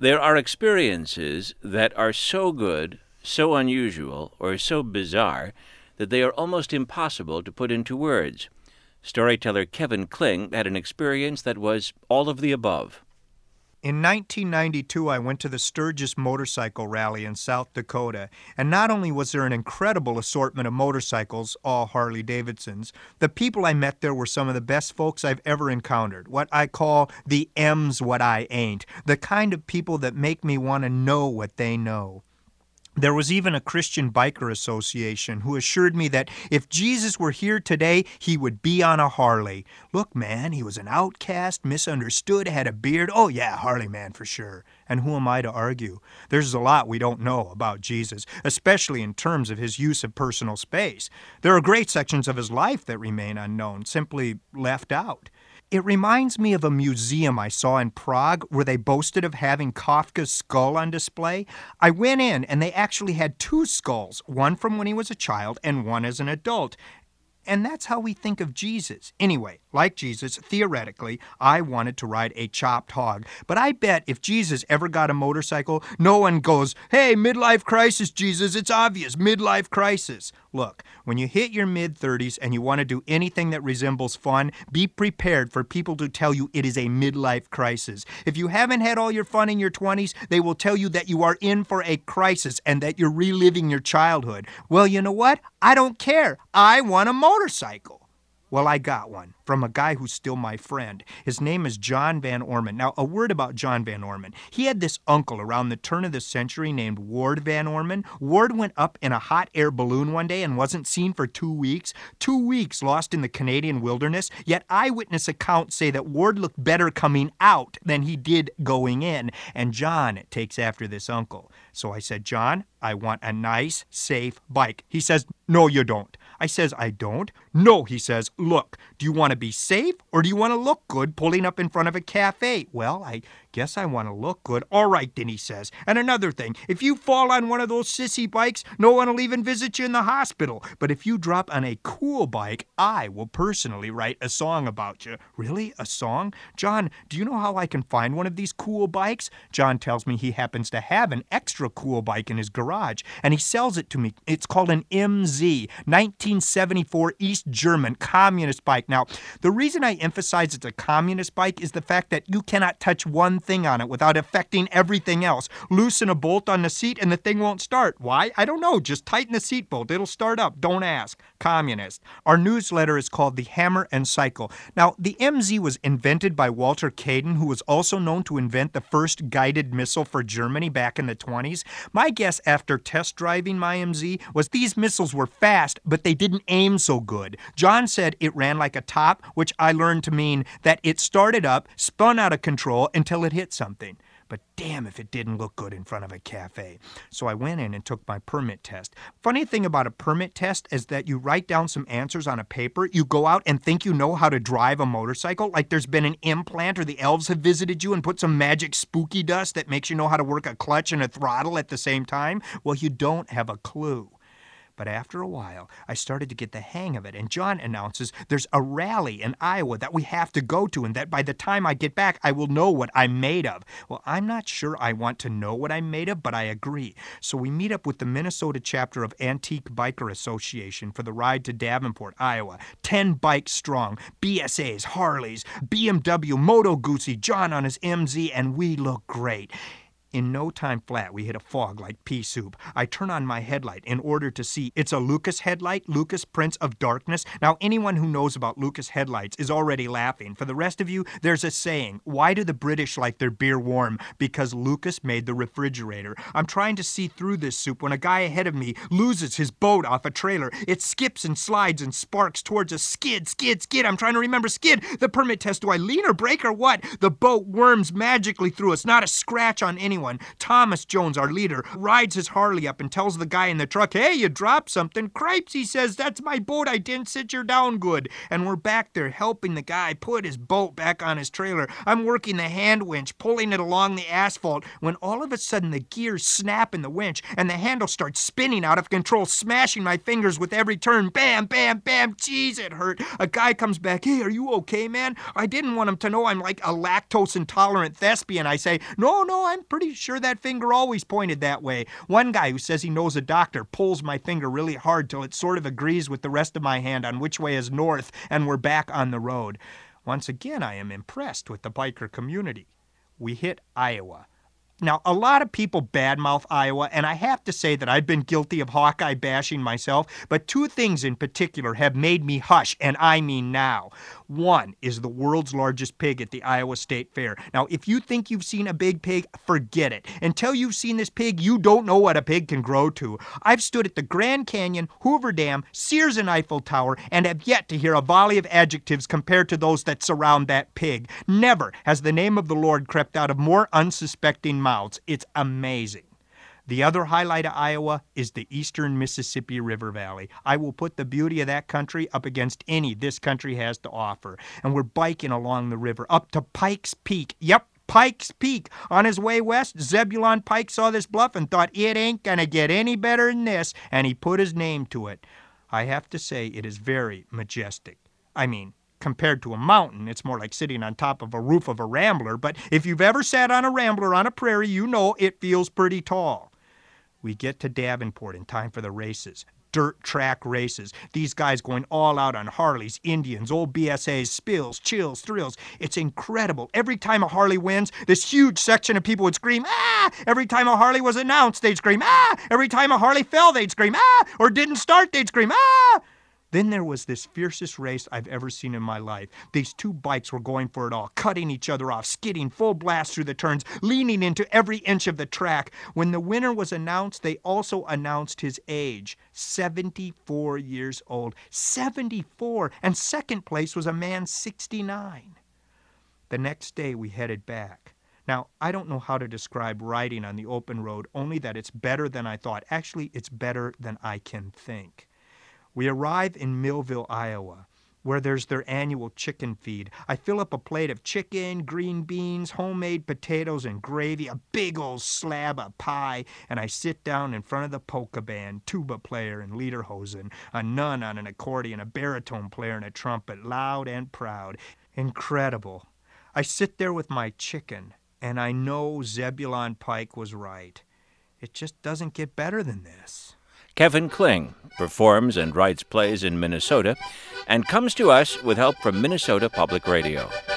There are experiences that are so good, so unusual, or so bizarre that they are almost impossible to put into words. Storyteller Kevin Kling had an experience that was all of the above. In 1992, I went to the Sturgis Motorcycle Rally in South Dakota, and not only was there an incredible assortment of motorcycles, all Harley-Davidsons, the people I met there were some of the best folks I've ever encountered, what I call the M's what I ain't, the kind of people that make me want to know what they know. There was even a Christian biker association who assured me that if Jesus were here today, he would be on a Harley. Look, man, he was an outcast, misunderstood, had a beard. Oh, yeah, Harley man for sure. And who am I to argue? There's a lot we don't know about Jesus, especially in terms of his use of personal space. There are great sections of his life that remain unknown, simply left out. It reminds me of a museum I saw in Prague where they boasted of having Kafka's skull on display. I went in and they actually had two skulls, one from when he was a child and one as an adult. And that's how we think of Jesus. Anyway, like Jesus, theoretically, I wanted to ride a chopped hog. But I bet if Jesus ever got a motorcycle, no one goes, "Hey, midlife crisis, Jesus, it's obvious, midlife crisis." Look, when you hit your mid-30s and you want to do anything that resembles fun, be prepared for people to tell you it is a midlife crisis. If you haven't had all your fun in your 20s, they will tell you that you are in for a crisis and that you're reliving your childhood. Well, you know what? I don't care. I want a motorcycle. Well, I got one from a guy who's still my friend. His name is John Van Orman. Now, a word about John Van Orman. He had this uncle around the turn of the century named Ward Van Orman. Ward went up in a hot air balloon one day and wasn't seen for 2 weeks. 2 weeks lost in the Canadian wilderness, yet eyewitness accounts say that Ward looked better coming out than he did going in. And John takes after this uncle. So I said, "John, I want a nice, safe bike." He says, "No, you don't." I says, "I don't?" "No," he says. "Look, do you want to be safe or do you want to look good pulling up in front of a cafe?" "Well, I guess I want to look good." "All right, then," he says. "And another thing, if you fall on one of those sissy bikes, no one will even visit you in the hospital. But if you drop on a cool bike, I will personally write a song about you." "Really? A song? John, do you know how I can find one of these cool bikes?" John tells me he happens to have an extra cool bike in his garage, and he sells it to me. It's called an MZ, 1974 East German communist bike. Now, the reason I emphasize it's a communist bike is the fact that you cannot touch one thing on it without affecting everything else. Loosen a bolt on the seat and the thing won't start. Why? I don't know. Just tighten the seat bolt. It'll start up. Don't ask. Communist. Our newsletter is called The Hammer and Cycle. Now, the MZ was invented by Walter Kaden, who was also known to invent the first guided missile for Germany back in the 20s. My guess after test driving my MZ was these missiles were fast, but they didn't aim so good. John said it ran like a top, which I learned to mean that it started up, spun out of control until it hit something. But damn if it didn't look good in front of a cafe. So I went in and took my permit test. Funny thing about a permit test is that you write down some answers on a paper, you go out and think you know how to drive a motorcycle, like there's been an implant or the elves have visited you and put some magic spooky dust that makes you know how to work a clutch and a throttle at the same time. Well, you don't have a clue. But after a while, I started to get the hang of it, and John announces there's a rally in Iowa that we have to go to, and that by the time I get back, I will know what I'm made of. Well, I'm not sure I want to know what I'm made of, but I agree. So we meet up with the Minnesota chapter of Antique Biker Association for the ride to Davenport, Iowa. 10 bikes strong, BSAs, Harleys, BMW, Moto Guzzi, John on his MZ, and we look great. In no time flat, we hit a fog like pea soup. I turn on my headlight in order to see. It's a Lucas headlight, Lucas Prince of Darkness. Now, anyone who knows about Lucas headlights is already laughing. For the rest of you, there's a saying. Why do the British like their beer warm? Because Lucas made the refrigerator. I'm trying to see through this soup when a guy ahead of me loses his boat off a trailer. It skips and slides and sparks towards a skid, skid, skid. I'm trying to remember skid. The permit test, do I lean or brake or what? The boat worms magically through us. Not a scratch on anyone. Thomas Jones, our leader, rides his Harley up and tells the guy in the truck, "Hey, you dropped something." "Cripes," he says, "that's my boat. I didn't sit you down good." And we're back there helping the guy put his boat back on his trailer. I'm working the hand winch, pulling it along the asphalt, when all of a sudden the gears snap in the winch and the handle starts spinning out of control, smashing my fingers with every turn. Bam, bam, bam. Jeez, it hurt. A guy comes back, "Hey, are you okay, man?" I didn't want him to know I'm like a lactose intolerant thespian. I say, No, I'm pretty really? Sure that finger always pointed that way. One guy who says he knows a doctor pulls my finger really hard till it sort of agrees with the rest of my hand on which way is north, and we're back on the road. Once again, I am impressed with the biker community. We hit Iowa. Now, a lot of people badmouth Iowa, and I have to say that I've been guilty of Hawkeye bashing myself, but two things in particular have made me hush, and I mean now. One is the world's largest pig at the Iowa State Fair. Now, if you think you've seen a big pig, forget it. Until you've seen this pig, you don't know what a pig can grow to. I've stood at the Grand Canyon, Hoover Dam, Sears and Eiffel Tower, and have yet to hear a volley of adjectives compared to those that surround that pig. Never has the name of the Lord crept out of more unsuspecting mouths. It's amazing. The other highlight of Iowa is the eastern Mississippi River Valley. I will put the beauty of that country up against any this country has to offer. And we're biking along the river up to Pikes Peak. Yep, Pikes Peak. On his way west, Zebulon Pike saw this bluff and thought it ain't gonna get any better than this, and he put his name to it. I have to say it is very majestic. I mean, compared to a mountain, it's more like sitting on top of a roof of a rambler, but if you've ever sat on a rambler on a prairie, you know it feels pretty tall. We get to Davenport in time for the races. Dirt track races. These guys going all out on Harleys, Indians, old BSAs, spills, chills, thrills. It's incredible. Every time a Harley wins, this huge section of people would scream, ah! Every time a Harley was announced, they'd scream, ah! Every time a Harley fell, they'd scream, ah! Or didn't start, they'd scream, ah! Then there was this fiercest race I've ever seen in my life. These two bikes were going for it all, cutting each other off, skidding full blast through the turns, leaning into every inch of the track. When the winner was announced, they also announced his age, 74 years old. 74! And second place was a man 69. The next day we headed back. Now, I don't know how to describe riding on the open road, only that it's better than I thought. Actually, it's better than I can think. We arrive in Millville, Iowa, where there's their annual chicken feed. I fill up a plate of chicken, green beans, homemade potatoes, and gravy, a big old slab of pie, and I sit down in front of the polka band, tuba player and lederhosen, a nun on an accordion, a baritone player and a trumpet, loud and proud. Incredible. I sit there with my chicken, and I know Zebulon Pike was right. It just doesn't get better than this. Kevin Kling performs and writes plays in Minnesota and comes to us with help from Minnesota Public Radio.